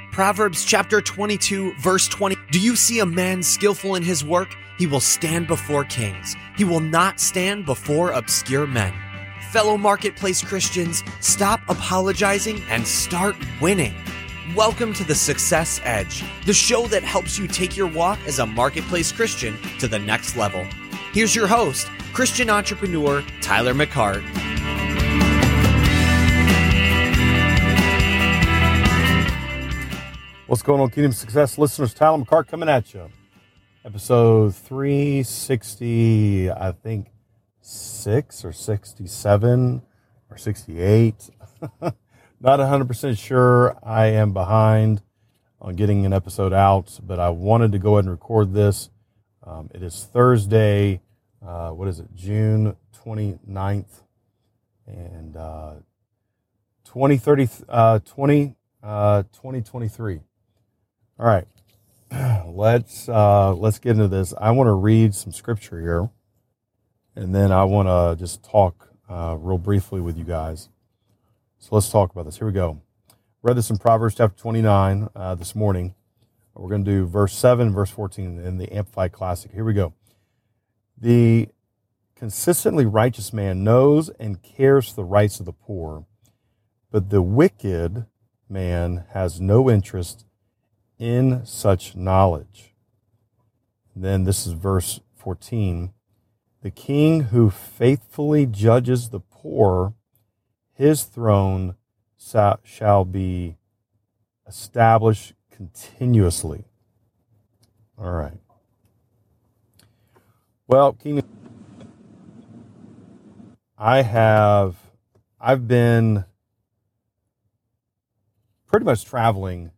Proverbs chapter 22, verse 20. Do you see a man skillful in his work? He will stand before kings. He will not stand before obscure men. Fellow marketplace Christians, stop apologizing and start winning. Welcome to the Success Edge, the show that helps you take your walk as a marketplace Christian to the next level. Here's your host, Christian entrepreneur Tyler McCart. What's going on, Kingdom Success listeners? Tyler McCart coming at you. Episode 360, I think 6 or 67 or 68. Not 100% sure. I am behind on getting an episode out, but I wanted to go ahead and record this. It is Thursday, June 29th, and 2023. All right, let's get into this. I want to read some scripture here, and then I want to just talk real briefly with you guys. So let's talk about this. Here we go. Read this in Proverbs chapter 29 this morning. We're going to do verse 7, verse 14 in the Amplified Classic. Here we go. The consistently righteous man knows and cares for the rights of the poor, but the wicked man has no interest in such knowledge. And then this is verse 14. The king who faithfully judges the poor, his throne shall be established continuously. All right. Well, King, I've been pretty much traveling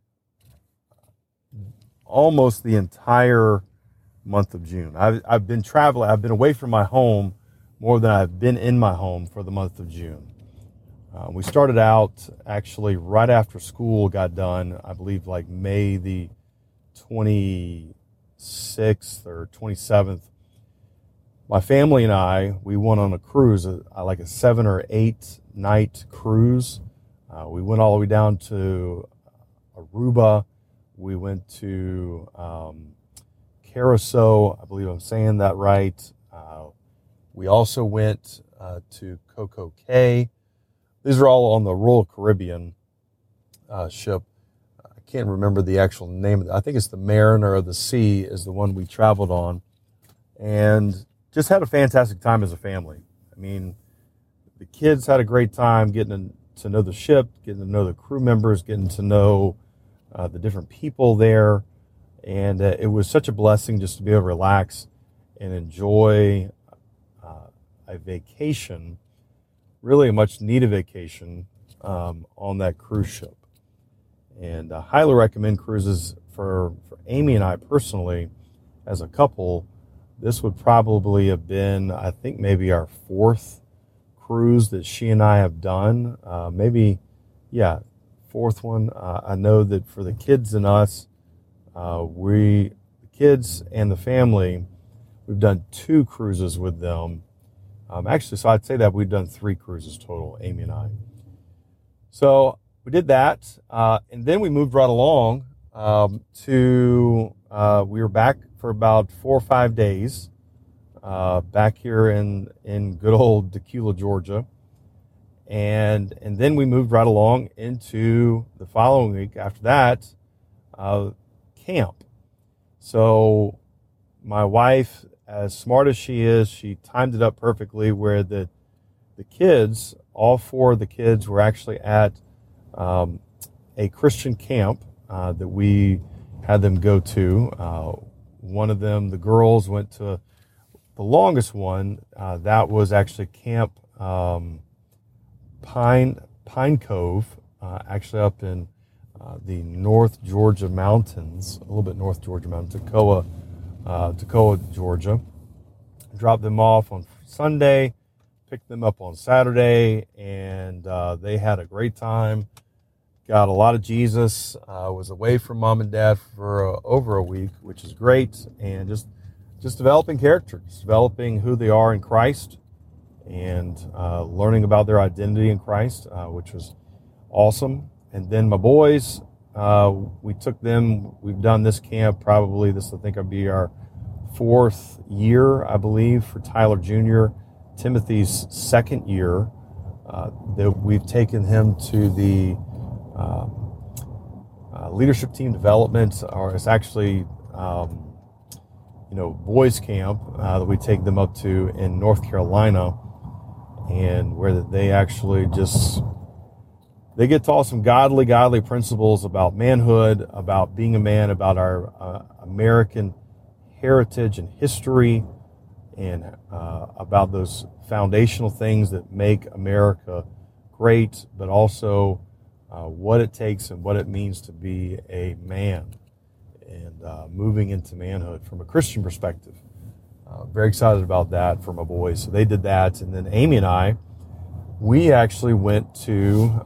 almost the entire month of June. I've been traveling. I've been away from my home more than I've been in my home for the month of June. We started out actually right after school got done, I believe like May the 26th or 27th. My family and we went on a cruise, like a 7 or 8 night cruise. We went all the way down to Aruba. We went to Curacao, I believe I'm saying that right. We also went to Coco Cay. These are all on the Royal Caribbean ship. I can't remember the actual name of it. I think it's the Mariner of the Sea is the one we traveled on. And just had a fantastic time as a family. I mean, the kids had a great time getting to know the ship, getting to know the crew members, getting to know the different people there. And it was such a blessing just to be able to relax and enjoy a vacation, really a much needed vacation on that cruise ship. And I highly recommend cruises for Amy and I personally as a couple. This would probably have been, I think, maybe our 4th cruise that she and I have done. 4th one. I know that for the kids and us, the kids and the family, we've done 2 cruises with them. So I'd say that we've done 3 cruises total, Amy and I. So we did that, and then we moved right along we were back for about 4 or 5 days, back here in good old Tequila, Georgia. And then we moved right along into the following week after that, camp. So my wife, as smart as she is, she timed it up perfectly where the kids, all 4 of the kids were actually at a Christian camp that we had them go to. One of them, the girls, went to the longest one. That was actually Camp Pine Cove, actually up in the North Georgia mountains, a little bit North Georgia mountains, Toccoa, Georgia. Dropped them off on Sunday, picked them up on Saturday, and they had a great time. Got a lot of Jesus. Was away from mom and dad for over a week, which is great, and just developing characters, developing who they are in Christ, and learning about their identity in Christ, which was awesome. And then my boys, we took them. We've done this camp probably. This I think will be our 4th year, I believe, for Tyler Jr. Timothy's 2nd year. That we've taken him to the leadership team development, or it's actually boys camp that we take them up to in North Carolina, and where they actually they get taught some godly principles about manhood, about being a man, about our American heritage and history, and about those foundational things that make America great, but also what it takes and what it means to be a man, and moving into manhood from a Christian perspective. Very excited about that for my boys. So they did that, and then Amy and I, we actually went to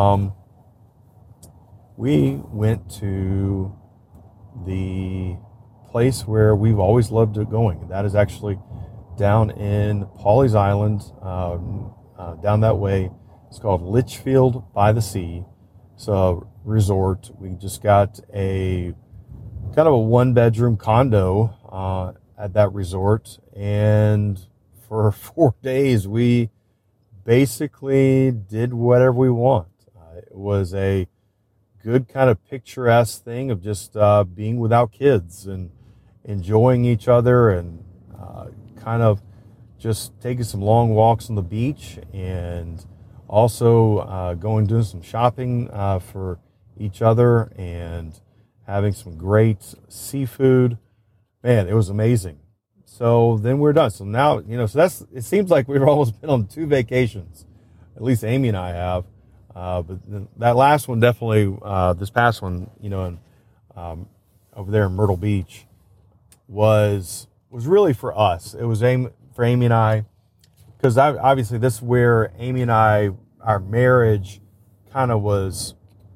the place where we've always loved going, and that is actually down in Pawleys Island, down that way. It's called Litchfield by the Sea. It's a resort. We just got a kind of a 1-bedroom condo at that resort, and for 4 days we basically did whatever we want. It was a good kind of picturesque thing of just being without kids and enjoying each other, and kind of just taking some long walks on the beach, and also doing some shopping for each other, and having some great seafood. Man, it was amazing. So then we're done. So now, it seems like we've almost been on 2 vacations. At least Amy and I have. But that last one, definitely, this past one, over there in Myrtle Beach, was really for us. It was for Amy and I, because obviously this is where Amy and I, our marriage kind of was,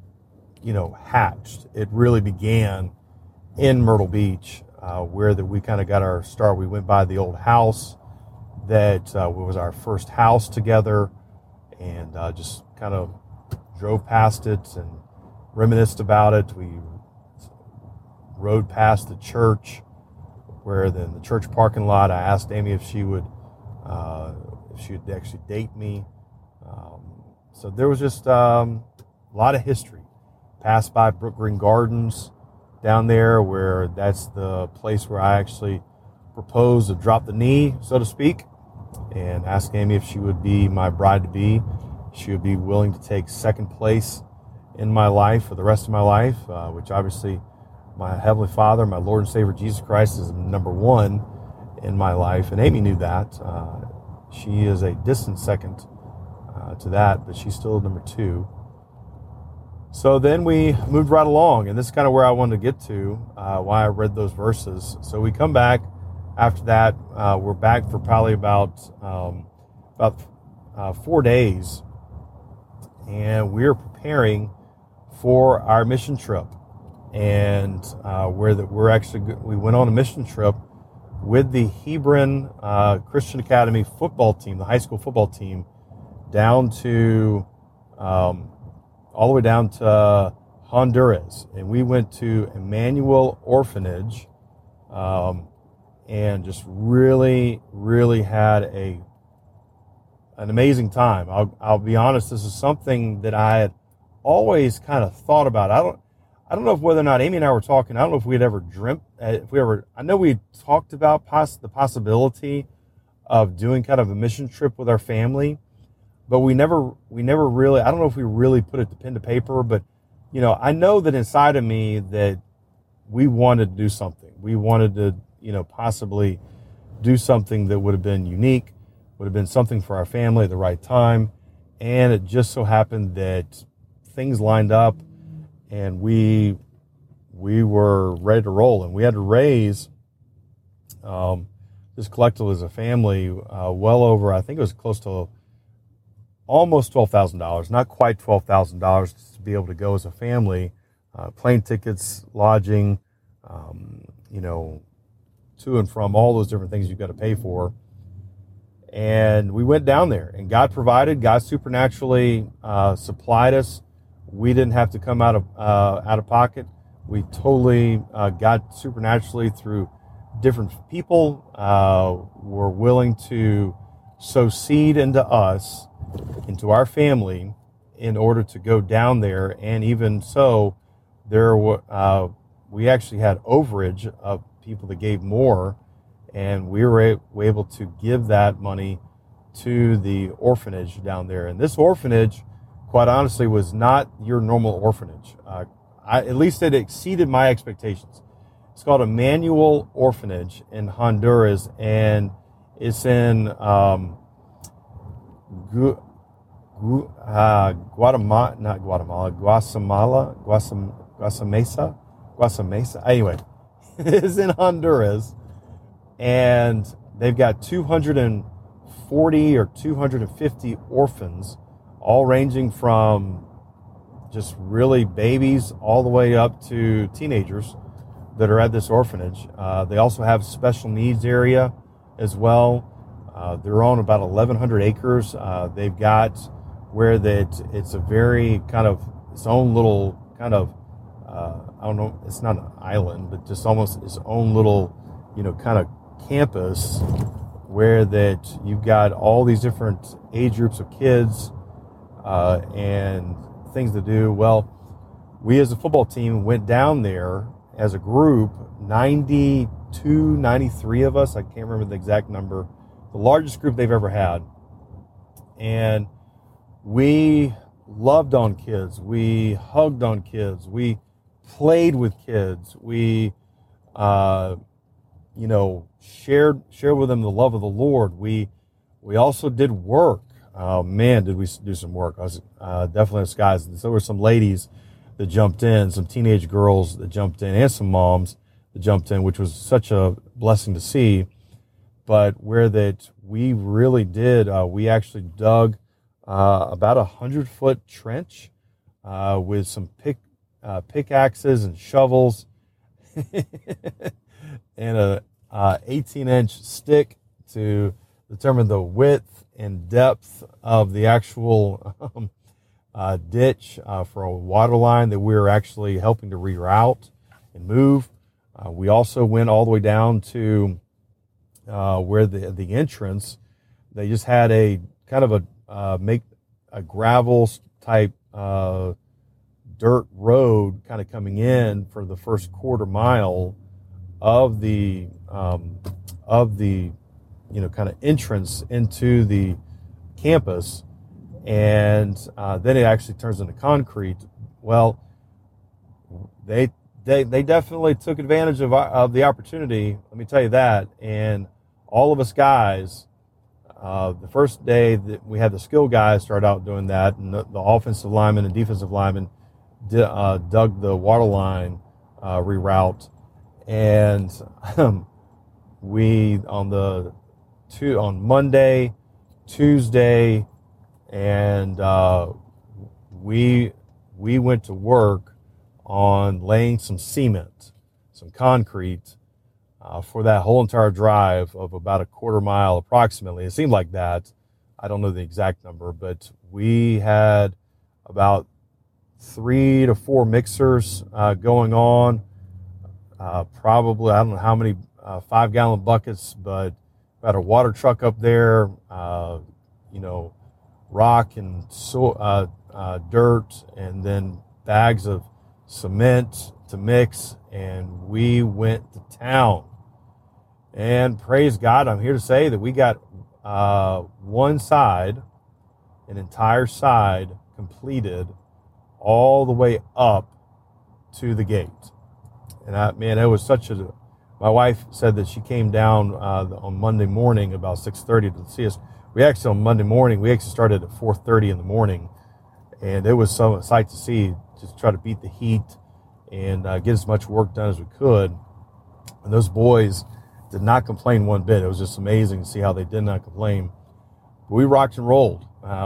hatched. It really began in Myrtle Beach, where we kind of got our start. We went by the old house that was our first house together, and just kind of drove past it and reminisced about it. We rode past the church, where then the church parking lot, I asked Amy if she would actually date me. So there was just a lot of history. Passed by Brook Green Gardens down there, where that's the place where I actually proposed to drop the knee, so to speak, and asked Amy if she would be my bride-to-be. She would be willing to take 2nd place in my life for the rest of my life, which obviously my Heavenly Father, my Lord and Savior Jesus Christ, is number 1 in my life, and Amy knew that. She is a distant second to that, but she's still number 2. So then we moved right along, and this is kind of where I wanted to get to, why I read those verses. So we come back after that. We're back for probably about 4 days, and we're preparing for our mission trip. And we went on a mission trip with the Hebron Christian Academy football team, the high school football team, down to all the way down to Honduras, and we went to Emmanuel Orphanage, and just really had an amazing time. I'll be honest, this is something that I had always kind of thought about. I don't know whether or not Amy and I were talking. I don't know if we had ever dreamt. I know we talked about the possibility of doing kind of a mission trip with our family, but we never really. I don't know if we really put it to pen to paper. But I know that inside of me that we wanted to do something. We wanted to, possibly do something that would have been unique, would have been something for our family at the right time, and it just so happened that things lined up, and we were ready to roll, and we had to raise this collective as a family well over, I think it was close to almost $12,000, not quite $12,000 to be able to go as a family, plane tickets, lodging, to and from, all those different things you've got to pay for. And we went down there, and God provided. God supernaturally supplied us We didn't have to come out of pocket. We totally got supernaturally through different people were willing to sow seed into us, into our family, in order to go down there. And even so, we actually had overage of people that gave more, and we were able to give that money to the orphanage down there. And this orphanage, quite honestly, was not your normal orphanage. At least it exceeded my expectations. It's called Emmanuel Orphanage in Honduras, and it's in Guasamesa. Anyway, it's in Honduras, and they've got 240 or 250 orphans, all ranging from just really babies all the way up to teenagers that are at this orphanage. They also have special needs area as well. They're on about 1,100 acres. They've got where it's a very kind of its own little kind of, I don't know, it's not an island, but just almost its own little, kind of campus where that you've got all these different age groups of kids and things to do. Well, we as a football team went down there as a group, 92, 93 of us. I can't remember the exact number. The largest group they've ever had. And we loved on kids. We hugged on kids. We played with kids. We, shared with them the love of the Lord. We also did work. Oh man, did we do some work. I was definitely in skies. There were some ladies that jumped in, some teenage girls that jumped in, and some moms that jumped in, which was such a blessing to see. But where that we really did, we actually dug about 100-foot trench with some pickaxes and shovels and a 18-inch stick to determine the width and depth of the actual ditch for a water line that we were actually helping to reroute and move. We also went all the way down to where the entrance, they just had a kind of a gravel type dirt road kind of coming in for the first quarter mile of the kind of entrance into the campus, and then it actually turns into concrete. Well, they definitely took advantage of the opportunity. Let me tell you that. And all of us guys, the first day that we had the skill guys start out doing that, and the offensive linemen and defensive linemen dug the water line reroute, and we on Monday, Tuesday, and we went to work on laying some cement, some concrete for that whole entire drive of about a quarter mile approximately. It seemed like that. I don't know the exact number, but we had about 3 to 4 mixers going on. Probably, I don't know how many 5-gallon buckets, but got a water truck up there, rock and dirt, and then bags of cement to mix, and we went to town. And praise God, I'm here to say that we got an entire side completed all the way up to the gate. And it was my wife said that she came down on Monday morning about 6:30 to see us. On Monday morning, we actually started at 4:30 in the morning, and it was a sight to see, just try to beat the heat and get as much work done as we could. And those boys did not complain one bit. It was just amazing to see how they did not complain. But we rocked and rolled.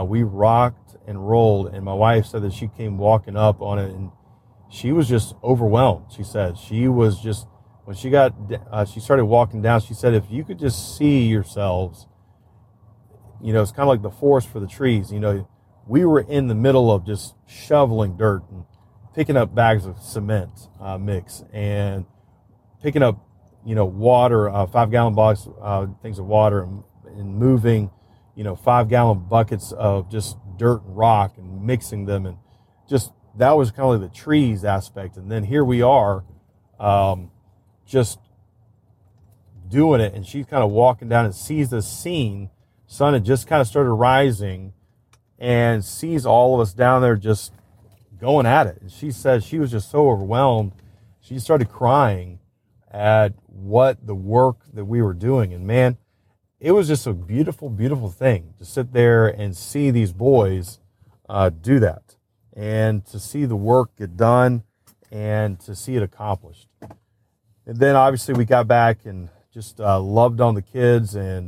And my wife said that she came walking up on it, and she was just overwhelmed. She said she was just, when she started walking down, she said, if you could just see yourselves, it's kind of like the forest for the trees. we were in the middle of just shoveling dirt and picking up bags of cement mix and picking up, water, 5-gallon box, things of water, and moving, 5-gallon buckets of just dirt and rock and mixing them. And just, that was kind of like the trees aspect. And then here we are, just doing it. And she's kind of walking down and sees this scene. Sun had just kind of started rising and sees all of us down there just going at it. And she said she was just so overwhelmed. She started crying at what the work that we were doing. And man, it was just a beautiful, beautiful thing to sit there and see these boys do that, and to see the work get done and to see it accomplished. And then obviously we got back and just loved on the kids and,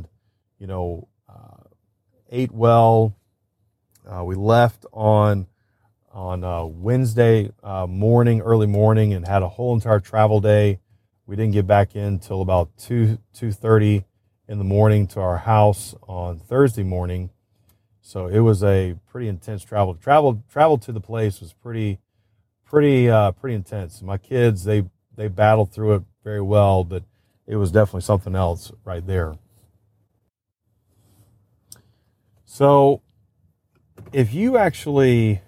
ate well. We left on Wednesday morning, early morning, and had a whole entire travel day. We didn't get back in until about 2:30 in the morning to our house on Thursday morning. So it was a pretty intense travel. Travel to the place was pretty intense. My kids, they battled through it very well, but it was definitely something else right there. So if you actually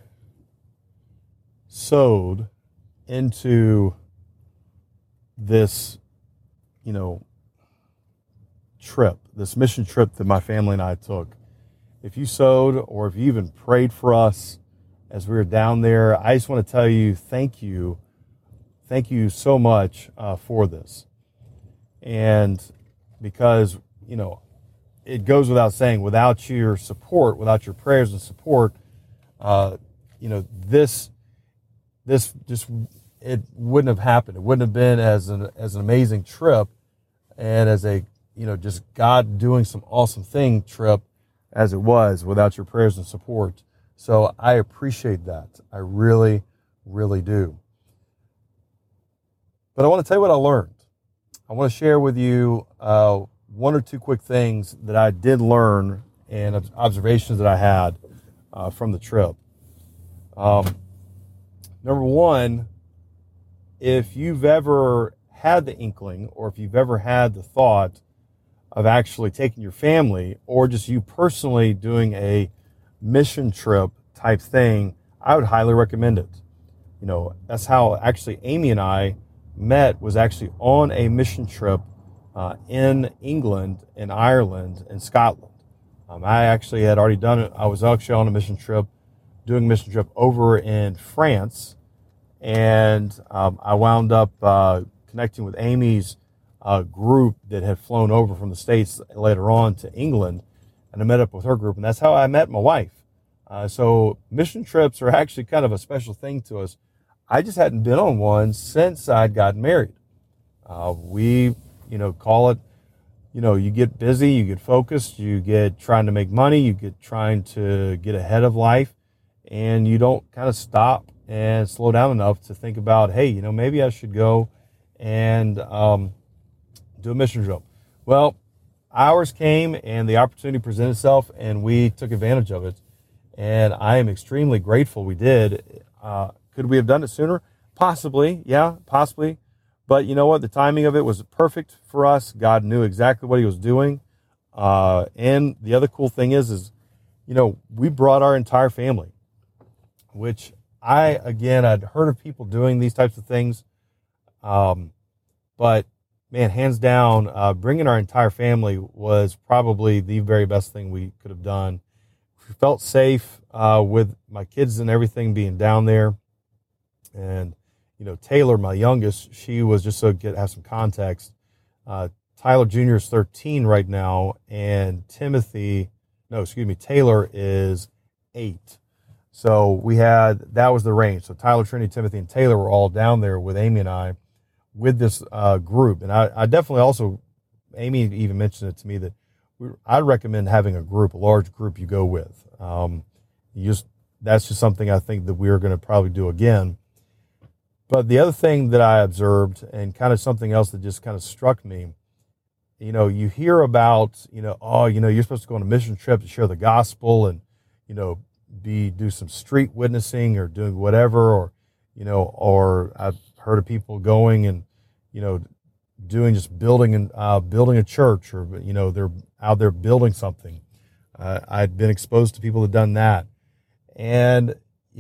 sowed into this, trip, this mission trip that my family and I took, if you sowed or if you even prayed for us as we were down there, I just want to tell you, thank you so much for this. And because, it goes without saying, without your support, without your prayers and support, this just, it wouldn't have happened. It wouldn't have been as an amazing trip and as a, just God doing some awesome thing trip as it was without your prayers and support. So I appreciate that. I really, really do. But I want to tell you what I learned. I want to share with you one or two quick things that I did learn and observations that I had from the trip. Number one, if you've ever had the inkling or if you've ever had the thought of actually taking your family or just you personally doing a mission trip type thing, I would highly recommend it. That's how actually Amy and I met, was actually on a mission trip in England, in Ireland, and Scotland. I actually had already done it. I was actually on a mission trip, doing a mission trip over in France, and I wound up connecting with Amy's group that had flown over from the States later on to England, and I met up with her group, and that's how I met my wife. So mission trips are actually kind of a special thing to us. I just hadn't been on one since I'd gotten married. We, call it, you get busy, you get focused, you get trying to make money, you get trying to get ahead of life, and you don't kind of stop and slow down enough to think about, hey, maybe I should go and do a mission trip. Well, ours came and the opportunity presented itself and we took advantage of it. And I am extremely grateful we did. Could we have done it sooner? Possibly, yeah, possibly. But you know what? The timing of it was perfect for us. God knew exactly what he was doing. And the other cool thing is, we brought our entire family, which I'd heard of people doing these types of things. But man, hands down, bringing our entire family was probably the very best thing we could have done. We felt safe with my kids and everything being down there. And, Taylor, my youngest, she was, just so to have some context, Tyler Jr. is 13 right now, and Taylor is 8. So that was the range. So Tyler, Trinity, Timothy, and Taylor were all down there with Amy and I with this group. And I definitely also, Amy even mentioned it to me that I'd recommend having a large group you go with. That's just something I think that we're going to probably do again. But the other thing that I observed, and kind of something else that just kind of struck me, you hear about, you're supposed to go on a mission trip to share the gospel and, do some street witnessing or doing whatever, or, or I've heard of people going and, doing just building a church, or, they're out there building something. I'd been exposed to people that done that. And,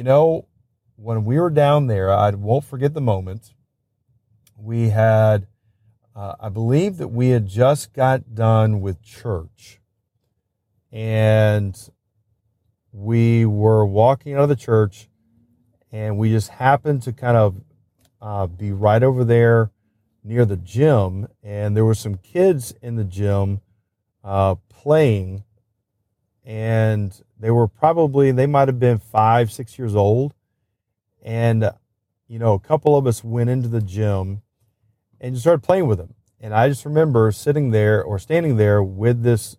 when we were down there, I won't forget the moment. We had, I believe that we had just got done with church, and we were walking out of the church, and we just happened to kind of be right over there near the gym, and there were some kids in the gym playing, and they might have been 5, 6 years old. And, a couple of us went into the gym and just started playing with them. And I just remember standing there with this,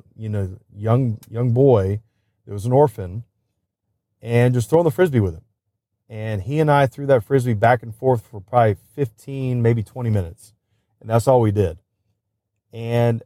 young boy that was an orphan, and just throwing the Frisbee with him. And he and I threw that Frisbee back and forth for probably 15, maybe 20 minutes. And that's all we did. And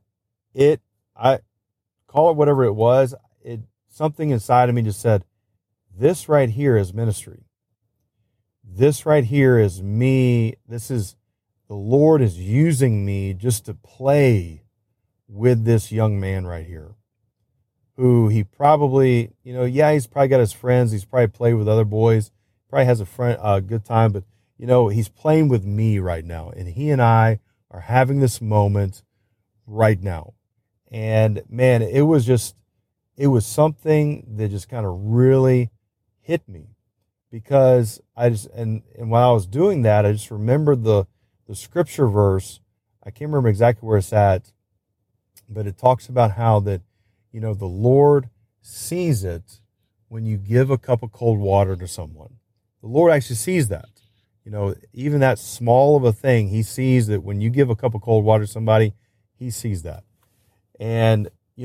I call it whatever it was, something inside of me just said, this right here is ministry. This right here is me. The Lord is using me just to play with this young man right here, who he probably, he's probably got his friends. He's probably played with other boys, probably has a good time, but, he's playing with me right now. And he and I are having this moment right now. And man, it was something that just kind of really hit me, because and while I was doing that, I just remembered the scripture verse. I can't remember exactly where it's at, but it talks about how that, the Lord sees it when you give a cup of cold water to someone. The Lord actually sees that. Even that small of a thing, he sees that when you give a cup of cold water to somebody, he sees that. And,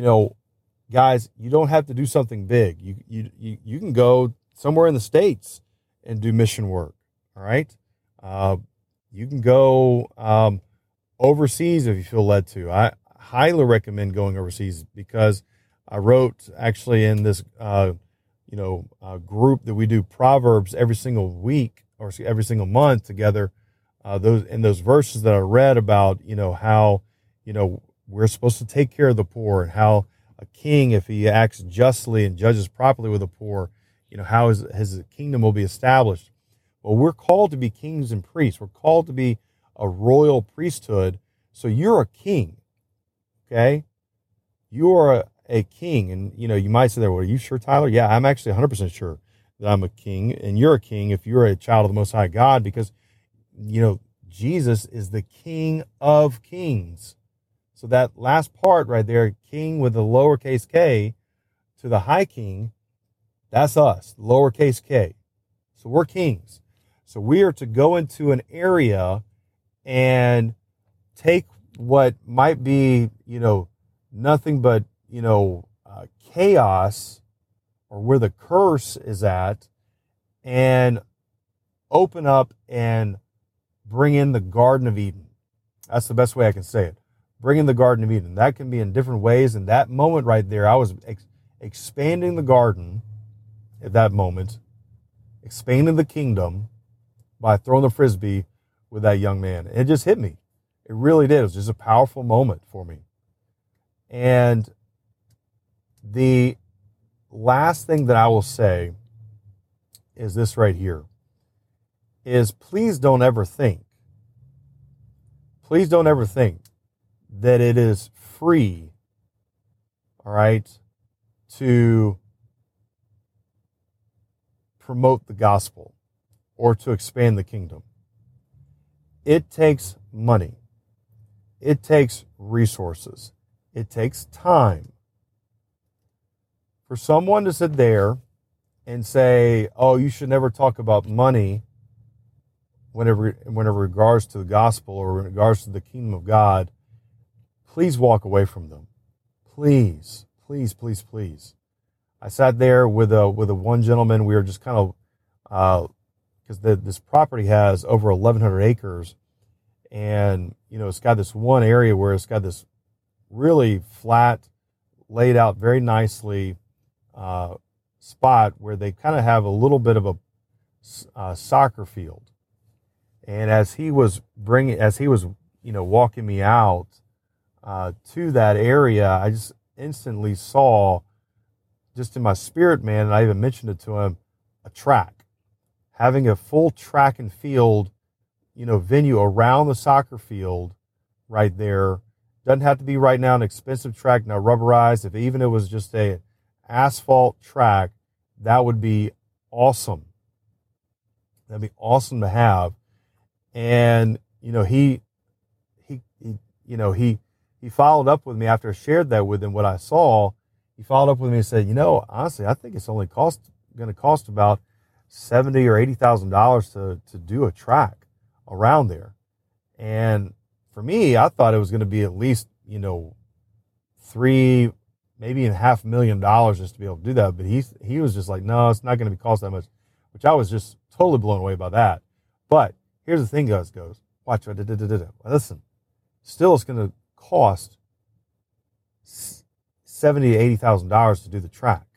guys, you don't have to do something big. You can go somewhere in the States and do mission work. All right. You can go overseas if you feel led to. I highly recommend going overseas, because I wrote actually in this, group that we do Proverbs every single week or every single month together. Those verses that I read about, how, we're supposed to take care of the poor, and how a king, if he acts justly and judges properly with the poor, how his kingdom will be established. Well, we're called to be kings and priests. We're called to be a royal priesthood. So you're a king, okay? You are a king. And, you might say, well, are you sure, Tyler? Yeah, I'm actually 100% sure that I'm a king, and you're a king if you're a child of the Most High God, because, Jesus is the King of kings. So that last part right there, king with a lowercase k to the high king, that's us, lowercase k. So we're kings. So we are to go into an area and take what might be, nothing but, chaos, or where the curse is at, and open up and bring in the Garden of Eden. That's the best way I can say it. Bring in the Garden of Eden. That can be in different ways. In that moment right there, I was expanding the garden at that moment, expanding the kingdom by throwing the Frisbee with that young man. It just hit me. It really did. It was just a powerful moment for me. And the last thing that I will say is this right here, is please don't ever think that it is free, all right, to promote the gospel or to expand the kingdom. It takes money. It takes resources. It takes time. For someone to sit there and say, oh, you should never talk about money whenever regards to the gospel or in regards to the kingdom of God, please walk away from them. Please, please, please, please. I sat there with a one gentleman. We were just kind of, because this property has over 1,100 acres, and it's got this one area where it's got this really flat, laid out very nicely spot where they kind of have a little bit of a soccer field. And as he was walking me out to that area, I just instantly saw, just in my spirit, man, and I even mentioned it to him, a track. Having a full track and field, venue around the soccer field right there. Doesn't have to be right now an expensive track, now rubberized. If even it was just a asphalt track, that would be awesome. That'd be awesome to have. And, he followed up with me after I shared that with him, what I saw. He followed up with me and said, honestly, I think it's only going to cost about $70,000 or $80,000 to do a track around there. And for me, I thought it was going to be at least, $3, maybe $500,000 just to be able to do that. But he was just like, no, it's not going to cost that much, which I was just totally blown away by that. But here's the thing, guys, watch. Listen, still it's going to cost $70,000 to $80,000 to do the track.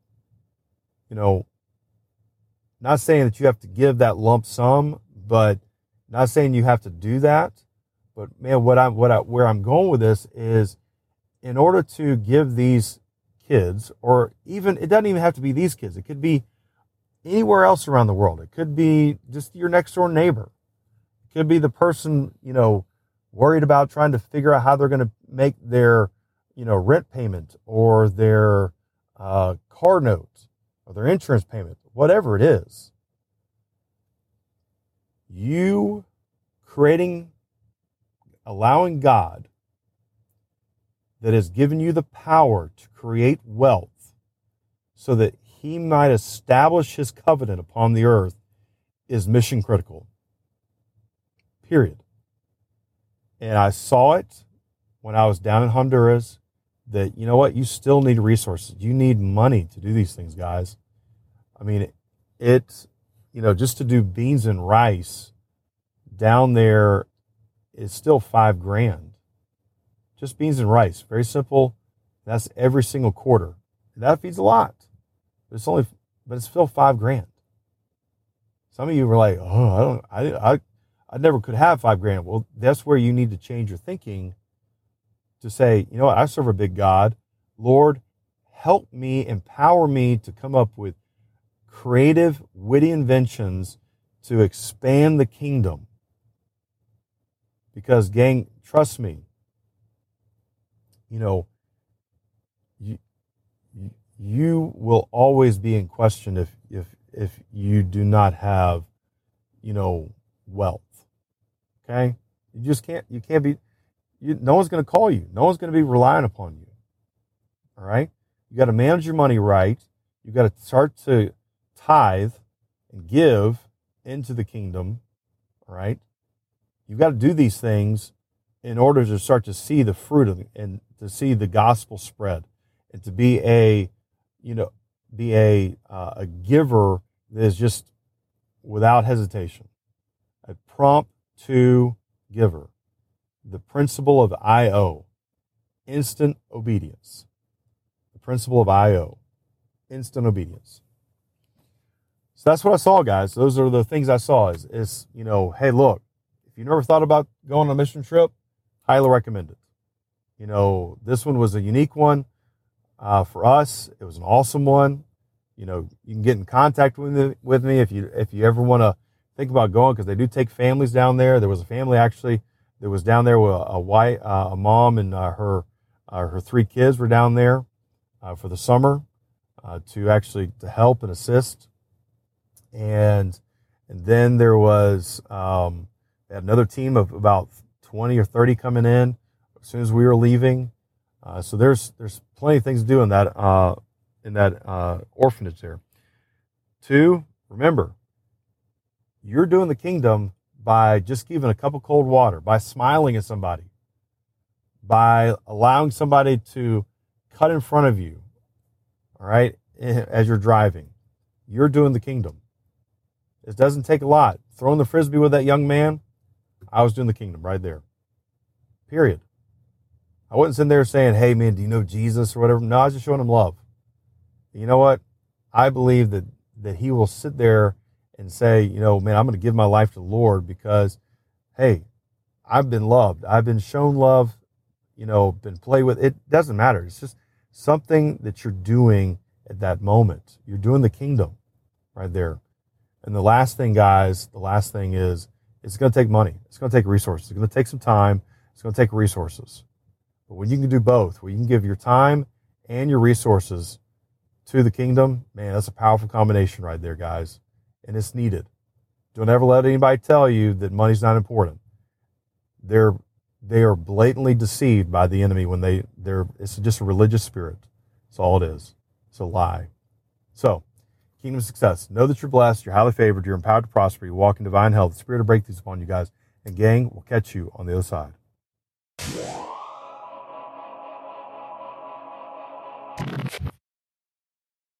Not saying that you have to give that lump sum, but not saying you have to do that. But man, where I'm going with this is, in order to give these kids, or even, it doesn't even have to be these kids. It could be anywhere else around the world. It could be just your next door neighbor. It could be the person, worried about trying to figure out how they're going to make their, rent payment, or their car note, or their insurance payment, whatever it is. You allowing God, that has given you the power to create wealth so that he might establish his covenant upon the earth, is mission critical. Period. And I saw it when I was down in Honduras, that, you still need resources. You need money to do these things, guys. I mean, it's, just to do beans and rice down there is still $5,000. Just beans and rice. Very simple. That's every single quarter. That feeds a lot. But it's still $5,000. Some of you were like, oh, I never could have $5,000. Well, that's where you need to change your thinking to say, I serve a big God. Lord, help me, empower me to come up with creative, witty inventions to expand the kingdom. Because, gang, trust me, you will always be in question if you do not have, wealth. Okay? You can't be, no one's going to call you. No one's going to be relying upon you. All right? You got to manage your money right. You got to start to tithe and give into the kingdom. All right? You've got to do these things in order to start to see the fruit of it, and to see the gospel spread, and to be a giver that is just without hesitation, a prompt to giver. The principle of IO, instant obedience. The principle of IO, instant obedience. So that's what I saw, guys. Those are the things I saw. Is hey, look, if you never thought about going on a mission trip, highly recommend it. This one was a unique one for us. It was an awesome one. You can get in contact with me if you ever want to think about going, because they do take families down there. There was a family actually that was down there with a mom and her 3 kids were down there for the summer to help and assist. And then there was another team of about 20 or 30 coming in as soon as we were leaving. So there's plenty of things to do in that orphanage there. 2, remember, you're doing the kingdom by just giving a cup of cold water, by smiling at somebody, by allowing somebody to cut in front of you, all right, as you're driving. You're doing the kingdom. It doesn't take a lot. Throwing the Frisbee with that young man, I was doing the kingdom right there. Period. I wasn't sitting there saying, hey, man, do you know Jesus or whatever? No, I was just showing him love. You know what? I believe that he will sit there and say, you know, man, I'm going to give my life to the Lord because, hey, I've been loved. I've been shown love, you know, been played with. It doesn't matter. It's just something that you're doing at that moment. You're doing the kingdom right there. And the last thing, guys, is it's going to take money. It's going to take resources. It's going to take some time. It's going to take resources. But when you can do both, when you can give your time and your resources to the kingdom, man, that's a powerful combination right there, guys. And it's needed. Don't ever let anybody tell you that money's not important. They are blatantly deceived by the enemy when it's just a religious spirit. That's all it is. It's a lie. So, kingdom success. Know that you're blessed, you're highly favored, you're empowered to prosper, you walk in divine health, the spirit of breakthroughs upon you guys. And gang, we'll catch you on the other side.